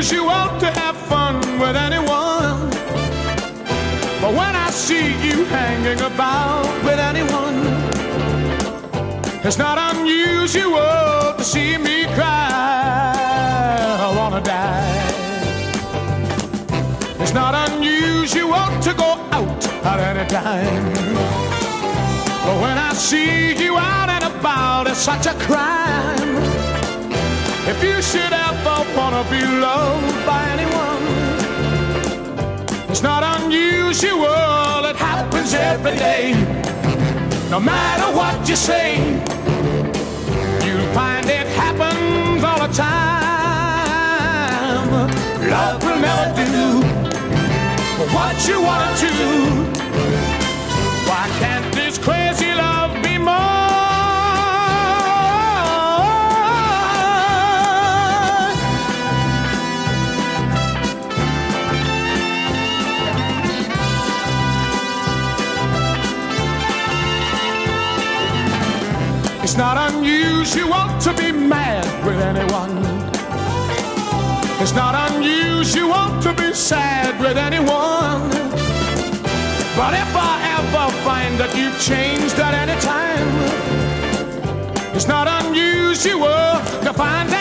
unusual to have fun with anyone. But when I see you hanging about with anyone, it's not unusual to see me cry. I wanna die. It's not unusual to go out at any time. But when I see you out and about, it's such a crime. If you should ever wanna be loved by anyone, it's not unusual, it happens every day. No matter what you say, you'll find it happens all the time. Love will never do what you want to do. Why can't this crazy love be more? It's not unusual to be mad with anyone. It's not unusual to be sad with anyone. But if I ever find that you've changed at any time, it's not unusual to find that